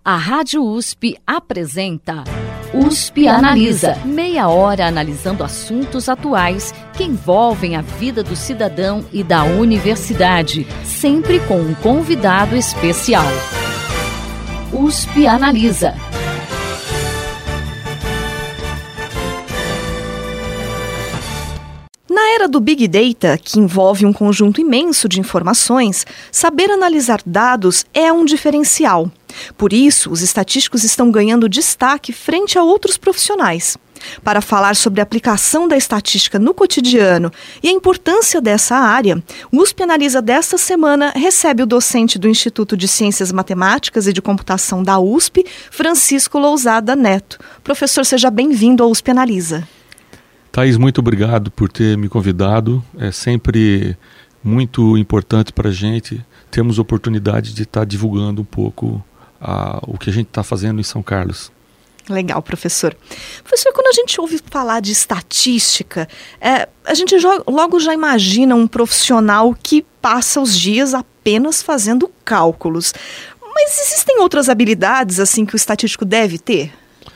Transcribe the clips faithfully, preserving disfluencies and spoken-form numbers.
A Rádio U S P apresenta U S P Analisa. Meia hora analisando assuntos atuais que envolvem a vida do cidadão e da universidade, sempre com um convidado especial. U S P Analisa. Na era do Big Data, que envolve um conjunto imenso de informações, saber analisar dados é um diferencial. Por isso, os estatísticos estão ganhando destaque frente a outros profissionais. Para falar sobre a aplicação da estatística no cotidiano e a importância dessa área, o U S P Analisa desta semana recebe o docente do Instituto de Ciências Matemáticas e de Computação da U S P, Francisco Lousada Neto. Professor, seja bem-vindo ao U S P Analisa. Thaís, muito obrigado por ter me convidado. É sempre muito importante para a gente termos oportunidade de estar divulgando um pouco a, o que a gente está fazendo em São Carlos. Legal, professor. Professor, quando a gente ouve falar de estatística, é, a gente jo- logo já imagina um profissional que passa os dias apenas fazendo cálculos. Mas existem outras habilidades assim que o estatístico deve ter?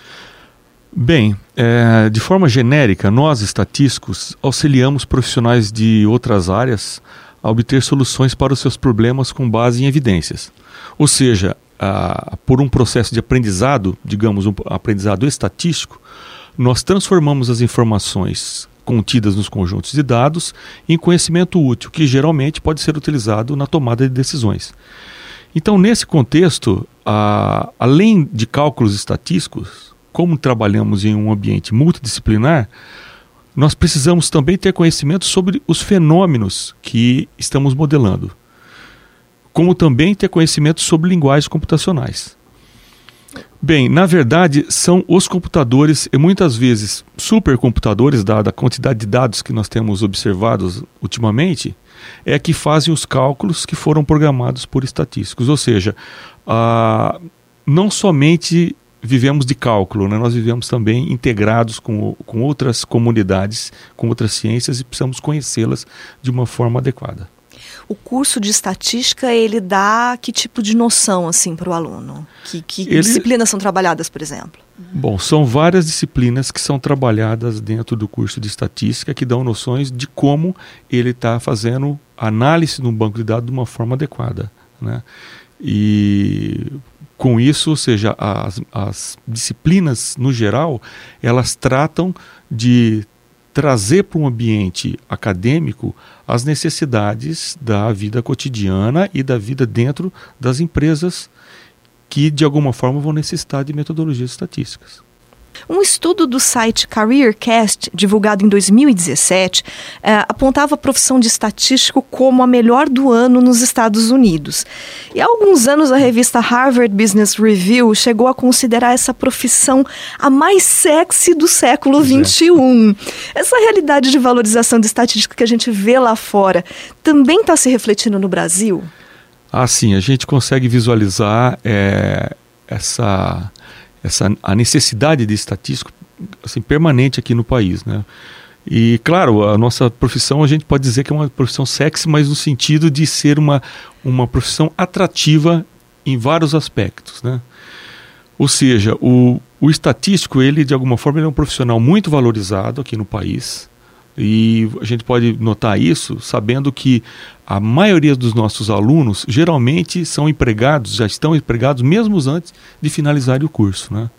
Bem, é, de forma genérica, nós estatísticos auxiliamos profissionais de outras áreas a obter soluções para os seus problemas com base em evidências. Ou seja, a, por um processo de aprendizado, digamos um aprendizado estatístico, nós transformamos as informações contidas nos conjuntos de dados em conhecimento útil, que geralmente pode ser utilizado na tomada de decisões. Então, nesse contexto, a, além de cálculos estatísticos, como trabalhamos em um ambiente multidisciplinar, nós precisamos também ter conhecimento sobre os fenômenos que estamos modelando, como também ter conhecimento sobre linguagens computacionais. Bem, na verdade, são os computadores, e muitas vezes supercomputadores, dada a quantidade de dados que nós temos observados ultimamente, é que fazem os cálculos que foram programados por estatísticos. Ou seja, ah, não somente vivemos de cálculo, né? Nós vivemos também integrados com, com outras comunidades, com outras ciências e precisamos conhecê-las de uma forma adequada. O curso de estatística, ele dá que tipo de noção assim, para o aluno? Que, que ele... disciplinas são trabalhadas, por exemplo? Bom, são várias disciplinas que são trabalhadas dentro do curso de estatística que dão noções de como ele está fazendo análise no banco de dados de uma forma adequada, né? E com isso, ou seja, as, as disciplinas, no geral, elas tratam de trazer para um ambiente acadêmico as necessidades da vida cotidiana e da vida dentro das empresas que, de alguma forma, vão necessitar de metodologias estatísticas. Um estudo do site CareerCast, divulgado em dois mil e dezessete, eh, apontava a profissão de estatístico como a melhor do ano nos Estados Unidos. E há alguns anos a revista Harvard Business Review chegou a considerar essa profissão a mais sexy do século vinte e um. Essa realidade de valorização de estatística que a gente vê lá fora também está se refletindo no Brasil? Ah, sim, a gente consegue visualizar é, essa... Essa, a necessidade de estatístico assim, permanente aqui no país, né? E, claro, a nossa profissão, a gente pode dizer que é uma profissão sexy, mas no sentido de ser uma, uma profissão atrativa em vários aspectos, né? Ou seja, o, o estatístico, ele, de alguma forma, ele é um profissional muito valorizado aqui no país. E a gente pode notar isso sabendo que a maioria dos nossos alunos geralmente são empregados, já estão empregados mesmo antes de finalizar o curso, né?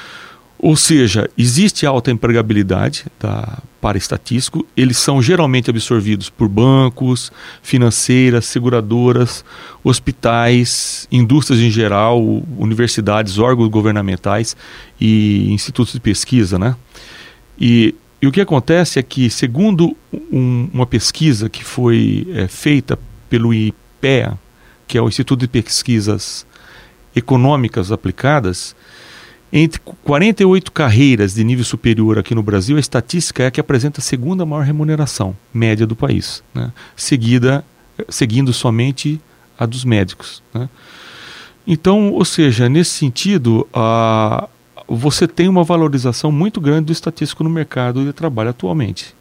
Ou seja, existe alta empregabilidade tá, para estatístico, eles são geralmente absorvidos por bancos, financeiras, seguradoras, hospitais, indústrias em geral, universidades, órgãos governamentais e institutos de pesquisa, né? E E o que acontece é que, segundo um, uma pesquisa que foi é, feita pelo I P E A, que é o Instituto de Pesquisas Econômicas Aplicadas, entre quarenta e oito carreiras de nível superior aqui no Brasil, a estatística é a que apresenta a segunda maior remuneração média do país, né? Seguida, seguindo somente a dos médicos, né? Então, ou seja, nesse sentido, a você tem uma valorização muito grande do estatístico no mercado de trabalho atualmente.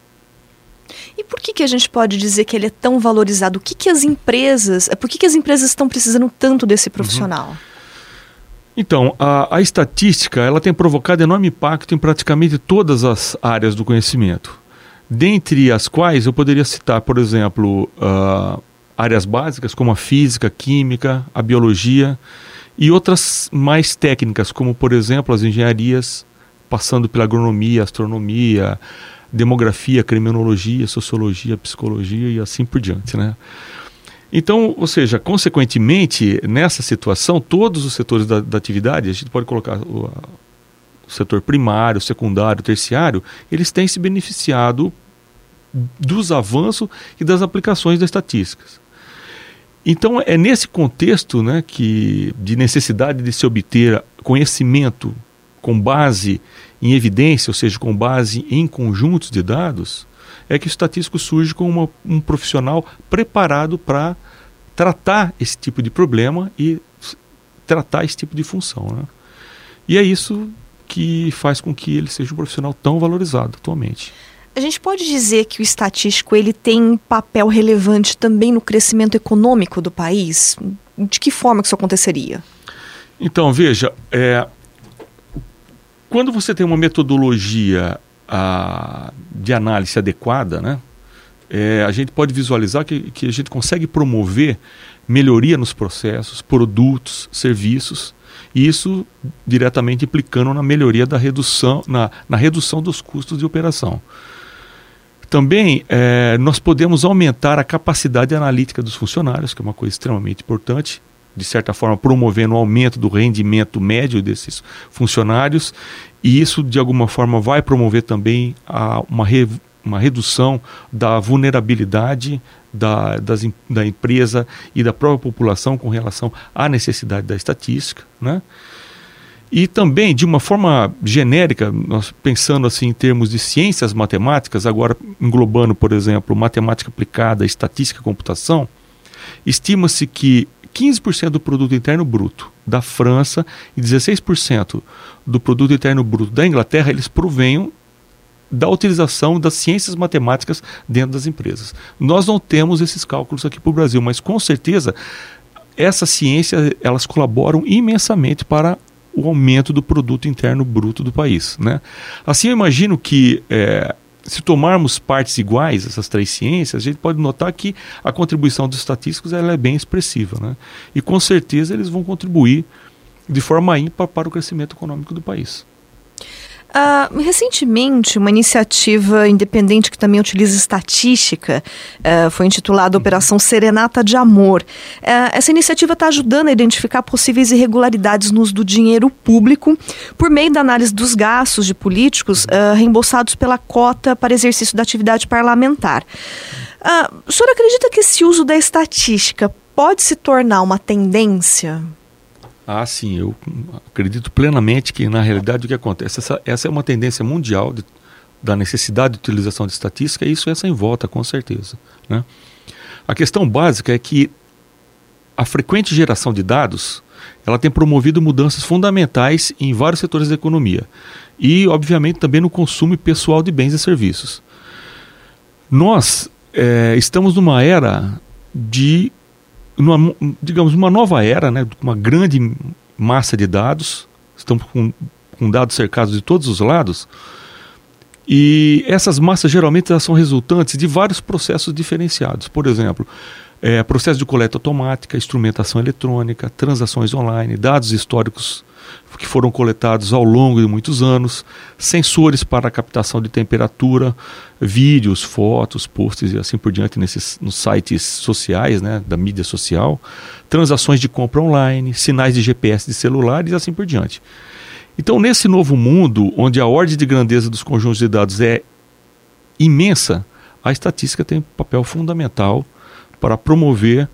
E por que, que a gente pode dizer que ele é tão valorizado? O que, que as empresas, por que, que as empresas estão precisando tanto desse profissional? Uhum. Então, a, a estatística ela tem provocado enorme impacto em praticamente todas as áreas do conhecimento, dentre as quais eu poderia citar, por exemplo, uh, áreas básicas como a física, a química, a biologia e outras mais técnicas, como, por exemplo, as engenharias, passando pela agronomia, astronomia, demografia, criminologia, sociologia, psicologia e assim por diante, né? Então, ou seja, consequentemente, nessa situação, todos os setores da, da atividade, a gente pode colocar o, o setor primário, secundário, terciário, eles têm se beneficiado dos avanços e das aplicações das estatísticas. Então, é nesse contexto, né, que, de necessidade de se obter conhecimento com base em evidência, ou seja, com base em conjuntos de dados, é que o estatístico surge como uma, um profissional preparado para tratar esse tipo de problema e tratar esse tipo de função, né? E é isso que faz com que ele seja um profissional tão valorizado atualmente. A gente pode dizer que o estatístico ele tem um papel relevante também no crescimento econômico do país? De que forma que isso aconteceria? Então, veja, é, quando você tem uma metodologia a, de análise adequada, né, é, a gente pode visualizar que, que a gente consegue promover melhoria nos processos, produtos, serviços, e isso diretamente implicando na melhoria da redução, na, na redução dos custos de operação. Também é, nós podemos aumentar a capacidade analítica dos funcionários, que é uma coisa extremamente importante, de certa forma promovendo o aumento do rendimento médio desses funcionários, e isso de alguma forma vai promover também a, uma, re, uma redução da vulnerabilidade da, das, da empresa e da própria população com relação à necessidade da estatística, né? E também, de uma forma genérica, nós pensando assim em termos de ciências matemáticas, agora englobando, por exemplo, matemática aplicada, estatística e computação, estima-se que quinze por cento do produto interno bruto da França e dezesseis por cento do produto interno bruto da Inglaterra, eles provenham da utilização das ciências matemáticas dentro das empresas. Nós não temos esses cálculos aqui para o Brasil, mas com certeza essas ciências elas colaboram imensamente para o aumento do produto interno bruto do país, né? Assim, eu imagino que é, se tomarmos partes iguais, essas três ciências, a gente pode notar que a contribuição dos estatísticos ela é bem expressiva, né? E com certeza eles vão contribuir de forma ímpar para o crescimento econômico do país. Uh, recentemente, uma iniciativa independente que também utiliza estatística uh, foi intitulada Operação Serenata de Amor. Uh, essa iniciativa está ajudando a identificar possíveis irregularidades no uso do dinheiro público por meio da análise dos gastos de políticos uh, reembolsados pela cota para exercício da atividade parlamentar. Uh, o senhor acredita que esse uso da estatística pode se tornar uma tendência? Ah, sim, eu acredito plenamente que, na realidade, o que acontece? Essa, essa é uma tendência mundial de, da necessidade de utilização de estatística, e isso é sem volta, com certeza, né? A questão básica é que a frequente geração de dados, ela tem promovido mudanças fundamentais em vários setores da economia e, obviamente, também no consumo pessoal de bens e serviços. Nós é, estamos numa era de... Numa, digamos, uma nova era, né, uma grande massa de dados, estamos com, com dados cercados de todos os lados, e essas massas geralmente elas são resultantes de vários processos diferenciados. Por exemplo, é, processo de coleta automática, instrumentação eletrônica, transações online, dados históricos que foram coletados ao longo de muitos anos, sensores para a captação de temperatura, vídeos, fotos, posts e assim por diante nesses, nos sites sociais, né, da mídia social, transações de compra online, sinais de G P S de celulares e assim por diante. Então, nesse novo mundo, onde a ordem de grandeza dos conjuntos de dados é imensa, a estatística tem um papel fundamental para promover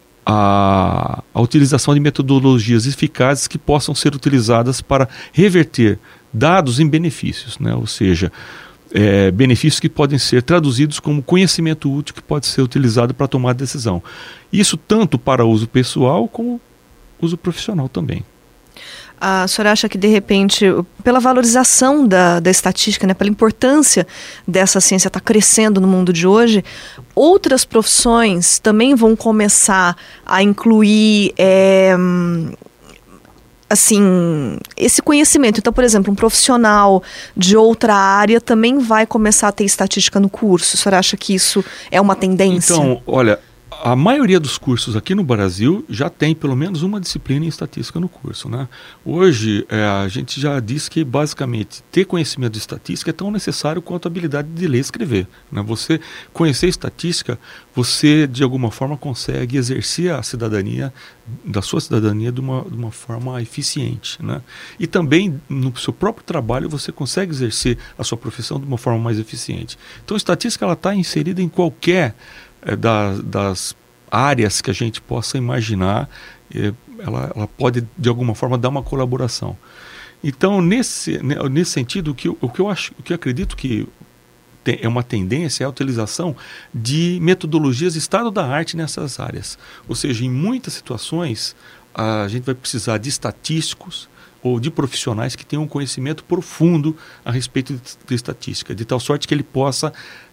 A, a utilização de metodologias eficazes que possam ser utilizadas para reverter dados em benefícios, né? Ou seja, é, benefícios que podem ser traduzidos como conhecimento útil que pode ser utilizado para tomar decisão. Isso tanto para uso pessoal como uso profissional também. A senhora acha que, de repente, pela valorização da, da estatística, né, pela importância dessa ciência estar tá crescendo no mundo de hoje, outras profissões também vão começar a incluir é, assim, esse conhecimento. Então, por exemplo, um profissional de outra área também vai começar a ter estatística no curso. O senhor acha que isso é uma tendência? Então, olha, a maioria dos cursos aqui no Brasil já tem pelo menos uma disciplina em estatística no curso, né? Hoje, é, a gente já diz que, basicamente, ter conhecimento de estatística é tão necessário quanto a habilidade de ler e escrever, né? Você conhecer estatística, você, de alguma forma, consegue exercer a cidadania, da sua cidadania, de uma, de uma forma eficiente, né? E também, no seu próprio trabalho, você consegue exercer a sua profissão de uma forma mais eficiente. Então, a estatística está inserida em qualquer Das, das áreas que a gente possa imaginar, ela, ela pode de alguma forma dar uma colaboração. Então, nesse, nesse sentido, o que, eu, o que eu acho, o que eu acredito que tem, é uma tendência é a utilização de metodologias estado da arte nessas áreas. Ou seja, em muitas situações a gente vai precisar de estatísticos ou de profissionais que tenham um conhecimento profundo a respeito de, de estatística, de tal sorte que ele possa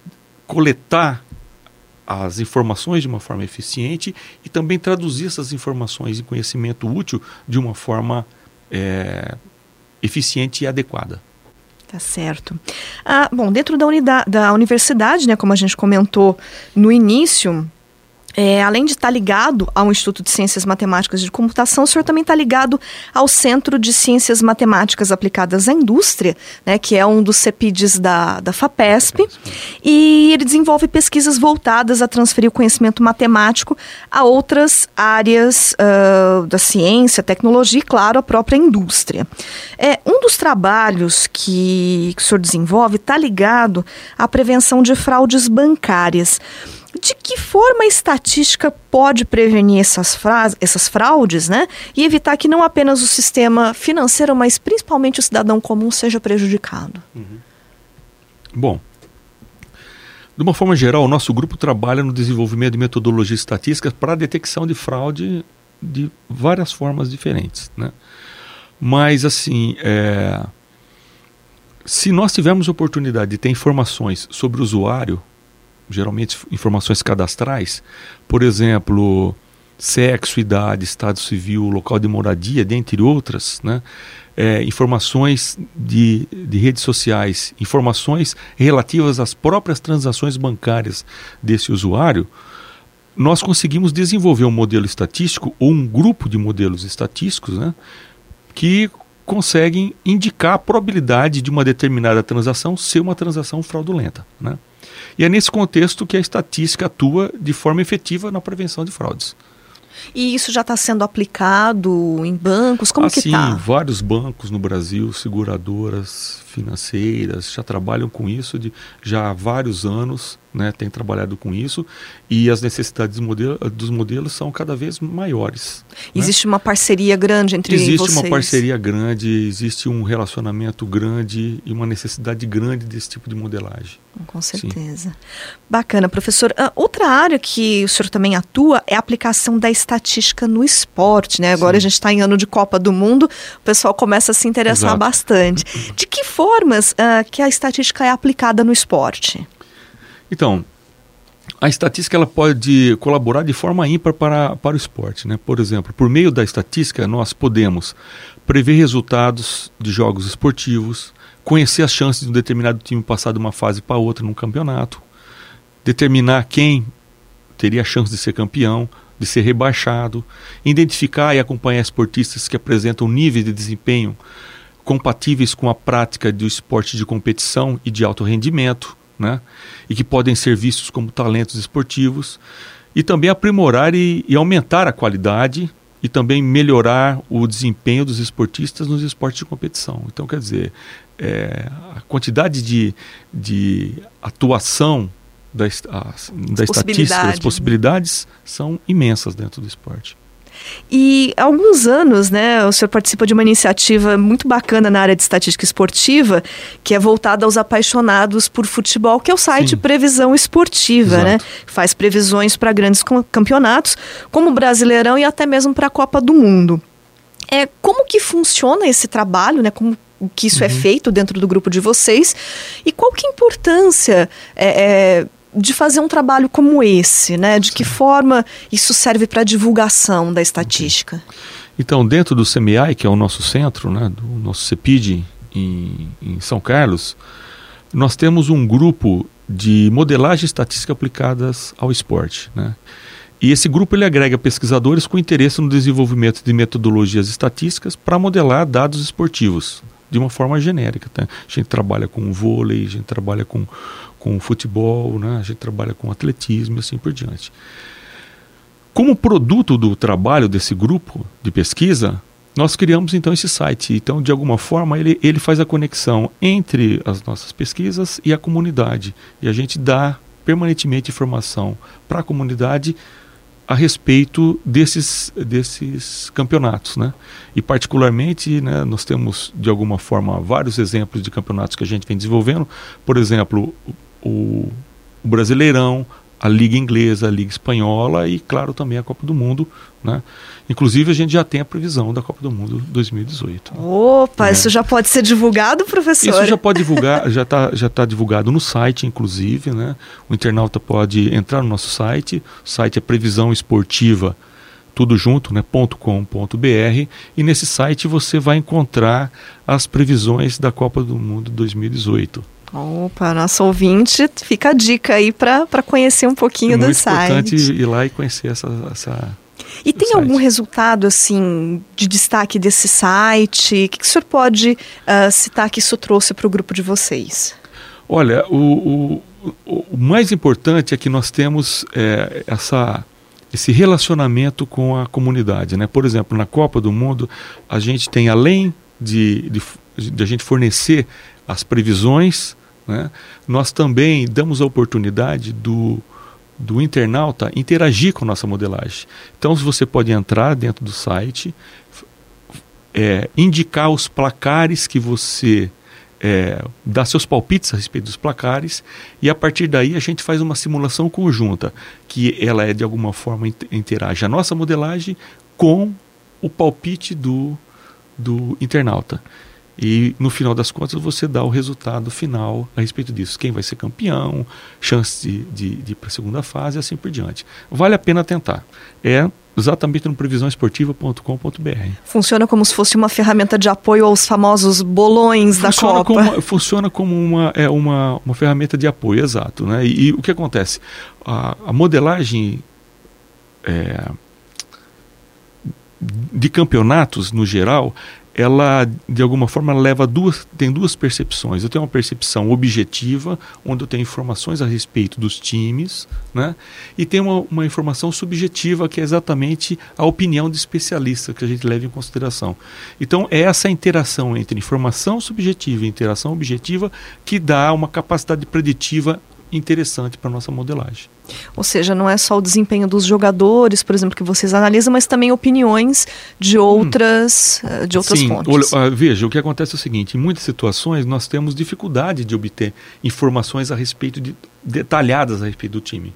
coletar as informações de uma forma eficiente e também traduzir essas informações em conhecimento útil de uma forma é, eficiente e adequada. Tá certo. Ah, bom, dentro da, unidade, da universidade, né, como a gente comentou no início, É, além de estar ligado ao Instituto de Ciências Matemáticas e de Computação, o senhor também está ligado ao Centro de Ciências Matemáticas Aplicadas à Indústria, né, que é um dos CEPIDs da, da FAPESP, e ele desenvolve pesquisas voltadas a transferir o conhecimento matemático a outras áreas uh, da ciência, tecnologia e, claro, a própria indústria. É, um dos trabalhos que, que o senhor desenvolve está ligado à prevenção de fraudes bancárias. De que forma a estatística pode prevenir essas, fra- essas fraudes, né? E evitar que não apenas o sistema financeiro, mas principalmente o cidadão comum seja prejudicado? Uhum. Bom, de uma forma geral, o nosso grupo trabalha no desenvolvimento de metodologias estatísticas para a detecção de fraude de várias formas diferentes, né? Mas, assim, é... se nós tivermos oportunidade de ter informações sobre o usuário, geralmente informações cadastrais, por exemplo, sexo, idade, estado civil, local de moradia, dentre outras, né? É, informações de, de redes sociais, informações relativas às próprias transações bancárias desse usuário, nós conseguimos desenvolver um modelo estatístico ou um grupo de modelos estatísticos, né, que conseguem indicar a probabilidade de uma determinada transação ser uma transação fraudulenta, né? E é nesse contexto que a estatística atua de forma efetiva na prevenção de fraudes. E isso já está sendo aplicado em bancos? Como assim, que está? Vários bancos no Brasil, seguradoras financeiras, já trabalham com isso de, já há vários anos, né, têm trabalhado com isso, e as necessidades dos modelos, dos modelos são cada vez maiores. Existe, né, uma parceria grande entre existe vocês? Existe uma parceria grande, existe um relacionamento grande e uma necessidade grande desse tipo de modelagem. Com certeza. Sim. Bacana, professor. Uh, outra área que o senhor também atua é a aplicação da estatística no esporte, né? Agora, sim, a gente está em ano de Copa do Mundo, o pessoal começa a se interessar, exato, bastante. De que formas uh, que a estatística é aplicada no esporte? Então, a estatística ela pode colaborar de forma ímpar para, para o esporte, né? Por exemplo, por meio da estatística, nós podemos prever resultados de jogos esportivos, conhecer as chances de um determinado time passar de uma fase para outra num campeonato, determinar quem teria a chance de ser campeão, de ser rebaixado, identificar e acompanhar esportistas que apresentam níveis de desempenho compatíveis com a prática do esporte de competição e de alto rendimento, né? E que podem ser vistos como talentos esportivos, e também aprimorar e, e aumentar a qualidade e também melhorar o desempenho dos esportistas nos esportes de competição. Então, quer dizer, é, a quantidade de, de atuação da, a, da estatística, as possibilidades são imensas dentro do esporte. E há alguns anos, né, o senhor participa de uma iniciativa muito bacana na área de estatística esportiva, que é voltada aos apaixonados por futebol, que é o site, sim, Previsão Esportiva, exato, né? Faz previsões para grandes campeonatos, como o Brasileirão e até mesmo para a Copa do Mundo. É, como que funciona esse trabalho, né? Como que isso, uhum, é feito dentro do grupo de vocês? E qual que é a importância é, é, de fazer um trabalho como esse, né? De que forma isso serve para a divulgação da estatística? Então, dentro do C M E A I, que é o nosso centro, né, do nosso CEPID em, em São Carlos, nós temos um grupo de modelagem estatística aplicadas ao esporte, né? E esse grupo ele agrega pesquisadores com interesse no desenvolvimento de metodologias estatísticas para modelar dados esportivos de uma forma genérica, tá? A gente trabalha com vôlei, a gente trabalha com, com futebol, né? A gente trabalha com atletismo e assim por diante. Como produto do trabalho desse grupo de pesquisa, nós criamos então esse site. Então, de alguma forma, ele, ele faz a conexão entre as nossas pesquisas e a comunidade. E a gente dá permanentemente informação para a comunidade a respeito desses, desses campeonatos, né? E particularmente, né, nós temos de alguma forma vários exemplos de campeonatos que a gente vem desenvolvendo. Por exemplo, o, o Brasileirão, a Liga Inglesa, a Liga Espanhola e, claro, também a Copa do Mundo, né? Inclusive, a gente já tem a previsão da Copa do Mundo dois mil e dezoito. Opa, né? Isso já pode ser divulgado, professor? Isso já pode divulgar, já está já tá divulgado no site, inclusive, né? O internauta pode entrar no nosso site, o site é previsão esportiva, tudo junto, né? .com.br, e nesse site você vai encontrar as previsões da Copa do Mundo dois mil e dezoito. Opa, nosso ouvinte, fica a dica aí para conhecer um pouquinho do site. É muito importante ir lá e conhecer essa... essa e tem site. Algum resultado, assim, de destaque desse site? O que, que o senhor pode uh, citar que isso trouxe para o grupo de vocês? Olha, o, o, o mais importante é que nós temos é, essa... esse relacionamento com a comunidade, né? Por exemplo, na Copa do Mundo, a gente tem, além de, de, de a gente fornecer as previsões, né, nós também damos a oportunidade do, do internauta interagir com a nossa modelagem. Então, você pode entrar dentro do site, é, indicar os placares que você... É, dá seus palpites a respeito dos placares, e a partir daí a gente faz uma simulação conjunta, que ela é de alguma forma interage a nossa modelagem com o palpite do, do internauta. E no final das contas você dá o resultado final a respeito disso. Quem vai ser campeão, chance de, de, de ir para a segunda fase e assim por diante. Vale a pena tentar. É exatamente no previsão esportiva ponto com ponto b r. Funciona como se fosse uma ferramenta de apoio aos famosos bolões funciona da Copa. Como, funciona como uma, é, uma, uma ferramenta de apoio, exato. Né? E, e o que acontece? A, a modelagem é, de campeonatos, no geral, ela, de alguma forma, leva duas, tem duas percepções. Eu tenho uma percepção objetiva, onde eu tenho informações a respeito dos times, né? E tem uma, uma informação subjetiva, que é exatamente a opinião de especialista, que a gente leva em consideração. Então, é essa interação entre informação subjetiva e interação objetiva que dá uma capacidade preditiva interessante para a nossa modelagem. Ou seja, não é só o desempenho dos jogadores, por exemplo, que vocês analisam, mas também opiniões de outras, hum. de outras Sim, fontes. Olha, veja, o que acontece é o seguinte: em muitas situações nós temos dificuldade de obter informações a respeito de, detalhadas a respeito do time.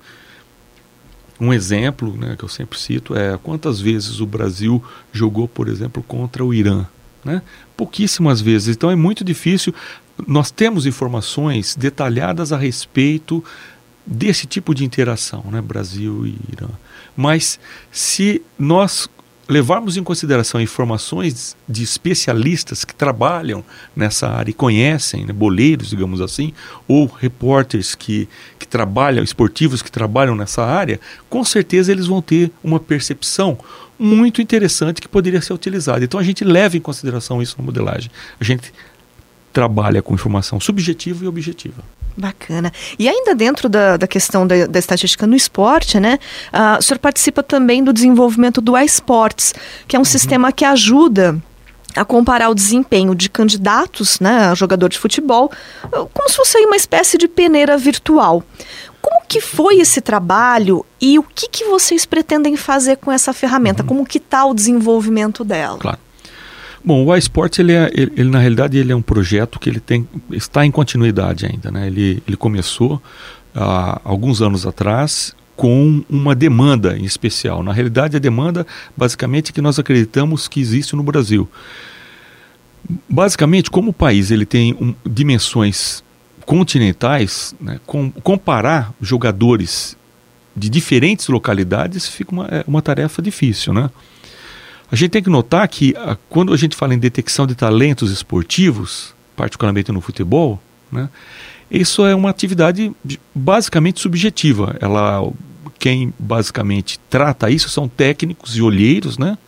Um exemplo, né, que eu sempre cito é quantas vezes o Brasil jogou, por exemplo, contra o Irã. Né? Pouquíssimas vezes. Então é muito difícil. Nós temos informações detalhadas a respeito desse tipo de interação, né, Brasil e Irã. Mas se nós levarmos em consideração informações de especialistas que trabalham nessa área e conhecem, né, boleiros, digamos assim, ou repórteres que, que trabalham, esportivos que trabalham nessa área, com certeza eles vão ter uma percepção muito interessante que poderia ser utilizada. Então a gente leva em consideração isso na modelagem. A gente trabalha com informação subjetiva e objetiva. Bacana. E ainda dentro da, da questão da, da estatística no esporte, né, uh, o senhor participa também do desenvolvimento do iSports, que é um uhum. sistema que ajuda a comparar o desempenho de candidatos, né, a jogador de futebol, como se fosse uma espécie de peneira virtual. Como que foi esse trabalho e o que, que vocês pretendem fazer com essa ferramenta? Uhum. Como que está o desenvolvimento dela? Claro. Bom, o iSports, ele, é, ele, ele, na realidade, ele é um projeto que ele tem, está em continuidade ainda, né? Ele, ele começou há alguns anos atrás com uma demanda em especial. Na realidade, a demanda, basicamente, que nós acreditamos que existe no Brasil. Basicamente, como o país ele tem um, dimensões continentais, né, com, comparar jogadores de diferentes localidades fica uma, é uma tarefa difícil, né? A gente tem que notar que a, quando a gente fala em detecção de talentos esportivos, particularmente no futebol, né, isso é uma atividade basicamente subjetiva. Ela, quem basicamente trata isso são técnicos e olheiros, né,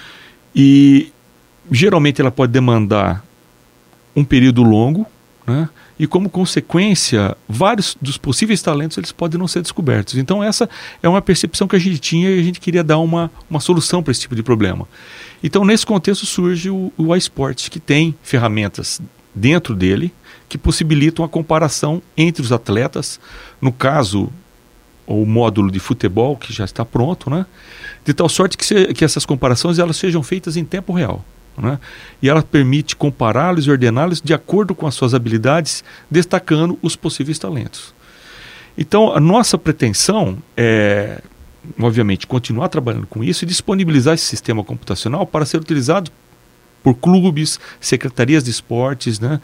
e geralmente ela pode demandar um período longo, né, e como consequência, vários dos possíveis talentos eles podem não ser descobertos. Então essa é uma percepção que a gente tinha e a gente queria dar uma, uma solução para esse tipo de problema. Então nesse contexto surge o, o iSports, que tem ferramentas dentro dele que possibilitam a comparação entre os atletas, no caso o módulo de futebol que já está pronto, né, de tal sorte que, se, que essas comparações elas sejam feitas em tempo real. Né? E ela permite compará-los e ordená-los de acordo com as suas habilidades, destacando os possíveis talentos. Então, a nossa pretensão é, obviamente, continuar trabalhando com isso e disponibilizar esse sistema computacional para ser utilizado por clubes, secretarias de esportes, né?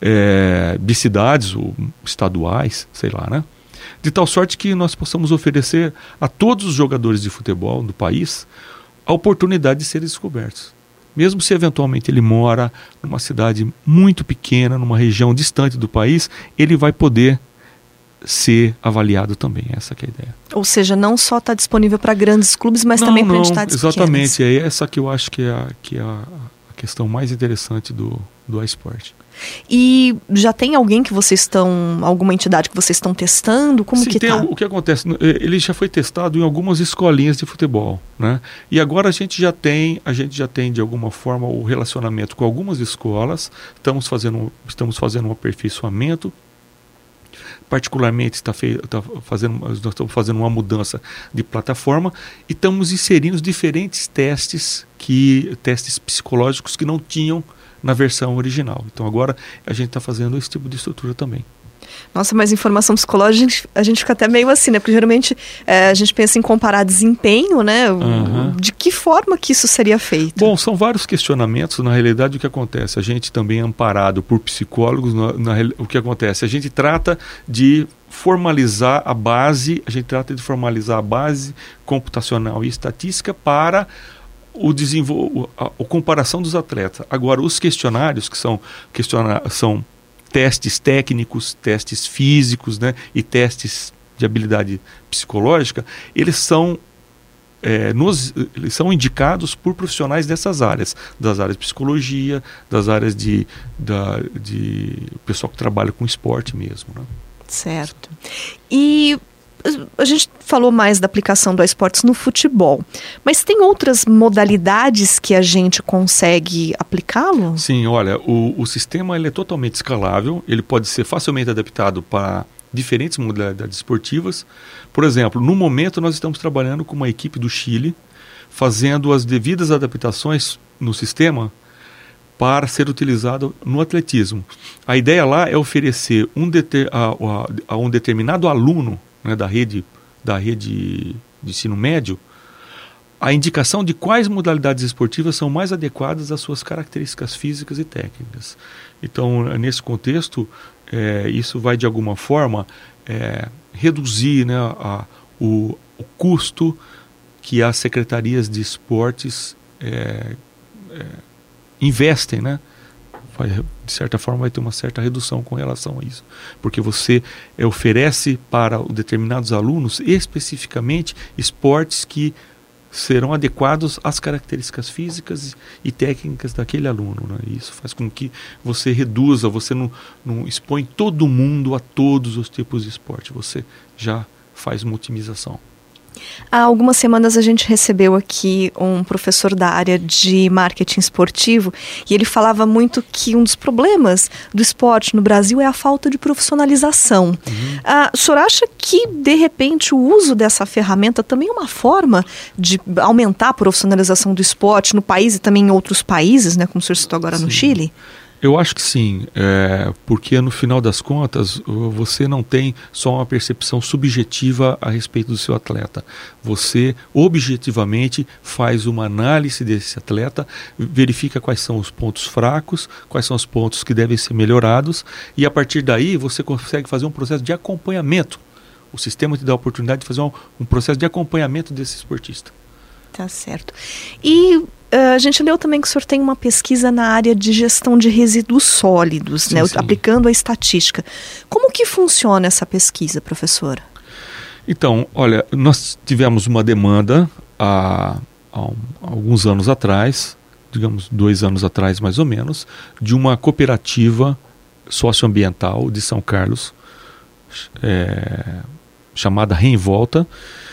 é, de cidades ou estaduais, sei lá, né? De tal sorte que nós possamos oferecer a todos os jogadores de futebol do país a oportunidade de serem descobertos. Mesmo se eventualmente ele mora numa cidade muito pequena, numa região distante do país, ele vai poder ser avaliado também. Essa que é a ideia. Ou seja, não só está disponível para grandes clubes, mas não, também para não, entidades exatamente, pequenas. é essa que eu acho que é a, que é a, a questão mais interessante do, do iSport. E já tem alguém que vocês estão, alguma entidade que vocês estão testando? Como Sim, que está? O que acontece, ele já foi testado em algumas escolinhas de futebol, né? E agora a gente já tem, a gente já tem de alguma forma o relacionamento com algumas escolas. Estamos fazendo, estamos fazendo um aperfeiçoamento. Particularmente está, fei, está fazendo, nós estamos fazendo uma mudança de plataforma e estamos inserindo diferentes testes que, testes psicológicos que não tinham na versão original. Então agora a gente está fazendo esse tipo de estrutura também. Nossa, mas informação psicológica, a gente, a gente fica até meio assim, né? Porque geralmente é, a gente pensa em comparar desempenho, né? Uhum. De que forma que isso seria feito? Bom, são vários questionamentos. Na realidade, o que acontece? A gente também é amparado por psicólogos. Na, na, o que acontece? A gente trata de formalizar a base, a gente trata de formalizar a base computacional e estatística para o desenvol... a, a comparação dos atletas. Agora, os questionários, que são, questiona... são testes técnicos, testes físicos, né, e testes de habilidade psicológica, eles são, é, nos, eles são indicados por profissionais dessas áreas, das áreas de psicologia, das áreas de, da, de pessoal que trabalha com esporte mesmo. Né? Certo. E a gente falou mais da aplicação do iSports no futebol, mas tem outras modalidades que a gente consegue aplicá-lo? Sim, olha, o, o sistema ele é totalmente escalável, ele pode ser facilmente adaptado para diferentes modalidades esportivas. Por exemplo, no momento nós estamos trabalhando com uma equipe do Chile, fazendo as devidas adaptações no sistema para ser utilizado no atletismo. A ideia lá é oferecer um deter, a, a, a um determinado aluno, né, da rede, da rede de ensino médio, a indicação de quais modalidades esportivas são mais adequadas às suas características físicas e técnicas. Então, nesse contexto, é, isso vai de alguma forma é, reduzir, né, a, o, o custo que as secretarias de esportes é, é, investem, né? Vai, de certa forma vai ter uma certa redução com relação a isso, porque você é, oferece para determinados alunos especificamente esportes que serão adequados às características físicas e técnicas daquele aluno, né? Isso faz com que você reduza, você não, não expõe todo mundo a todos os tipos de esporte, você já faz uma otimização. Há algumas semanas a gente recebeu aqui um professor da área de marketing esportivo e ele falava muito que um dos problemas do esporte no Brasil é a falta de profissionalização. Uhum. Ah, o senhor acha que, de repente, o uso dessa ferramenta também é uma forma de aumentar a profissionalização do esporte no país e também em outros países, né, como o senhor citou agora Sim. no Chile? Eu acho que sim, é, porque no final das contas você não tem só uma percepção subjetiva a respeito do seu atleta. Você objetivamente faz uma análise desse atleta, verifica quais são os pontos fracos, quais são os pontos que devem ser melhorados e a partir daí você consegue fazer um processo de acompanhamento. O sistema te dá a oportunidade de fazer um, um processo de acompanhamento desse esportista. Tá certo. E a gente leu também que o senhor tem uma pesquisa na área de gestão de resíduos sólidos, sim, né, sim. aplicando a estatística. Como que funciona essa pesquisa, professor? Então, olha, nós tivemos uma demanda há, há, um, há alguns anos atrás, digamos dois anos atrás mais ou menos, de uma cooperativa socioambiental de São Carlos, é, chamada Reenvolta,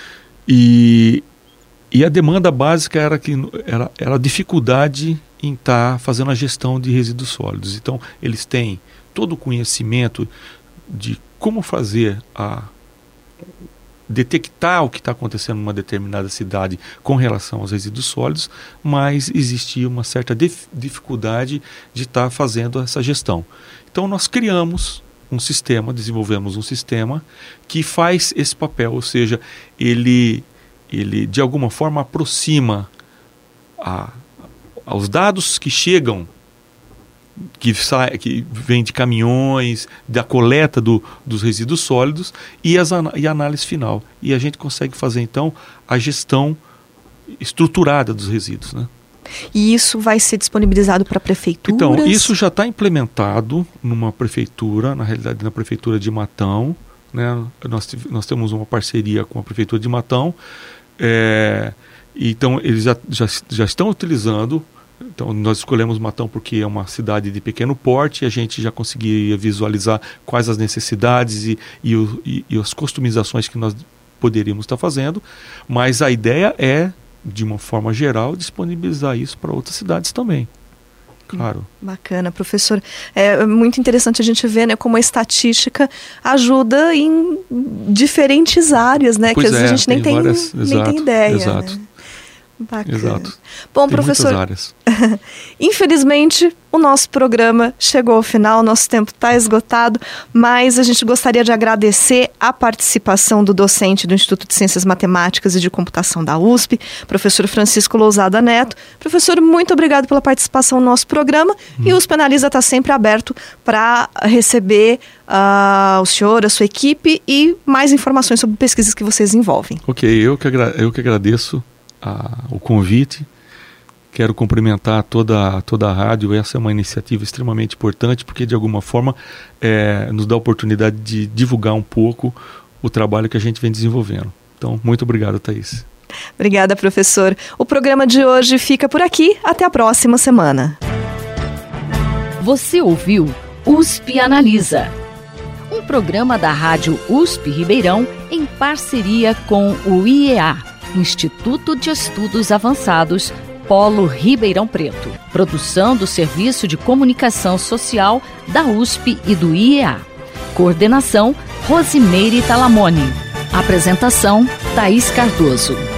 e, e a demanda básica era, que, era, era a dificuldade em estar tá fazendo a gestão de resíduos sólidos. Então, eles têm todo o conhecimento de como fazer a detectar o que está acontecendo numa determinada cidade com relação aos resíduos sólidos, mas existia uma certa dif- dificuldade de estar tá fazendo essa gestão. Então nós criamos um sistema, desenvolvemos um sistema que faz esse papel, ou seja, ele, ele de alguma forma aproxima a, aos dados que chegam, que, sai, que vem de caminhões, da coleta do, dos resíduos sólidos e, as, e a análise final. E a gente consegue fazer, então, a gestão estruturada dos resíduos, né? E isso vai ser disponibilizado para prefeituras? Então, isso já está implementado numa prefeitura, na realidade na prefeitura de Matão, né? Nós, nós temos uma parceria com a prefeitura de Matão, é, então eles já, já, já estão utilizando. Então, nós escolhemos Matão porque é uma cidade de pequeno porte e a gente já conseguia visualizar quais as necessidades e, e, o, e, e as customizações que nós poderíamos estar fazendo, mas a ideia é, de uma forma geral, disponibilizar isso para outras cidades também. Claro. Bacana, professor. É muito interessante a gente ver, né, como a estatística ajuda em diferentes áreas, né, pois que às é, vezes a gente nem tem, várias, nem exato, tem ideia. Exato. Né? Bacana. Exato. Bom, tem professor, muitas áreas. Infelizmente o nosso programa chegou ao final, nosso tempo está esgotado, mas a gente gostaria de agradecer a participação do docente do Instituto de Ciências Matemáticas e de Computação da U S P, professor Francisco Lousada Neto. Professor, muito obrigado pela participação no nosso programa, hum. e o U S P Analisa está sempre aberto para receber uh, o senhor, a sua equipe e mais informações sobre pesquisas que vocês envolvem. Ok, eu que, agra- eu que agradeço A, o convite, quero cumprimentar toda, toda a rádio. Essa é uma iniciativa extremamente importante porque de alguma forma é, nos dá a oportunidade de divulgar um pouco o trabalho que a gente vem desenvolvendo. Então, muito obrigado, Thaís. Obrigada, professor. O programa de hoje fica por aqui. Até a próxima semana. Você ouviu U S P Analisa, um programa da Rádio U S P Ribeirão em parceria com o I E A, Instituto de Estudos Avançados, Polo Ribeirão Preto. Produção do Serviço de Comunicação Social da U S P e do I E A. Coordenação, Rosimeire Talamone. Apresentação, Thaís Cardoso.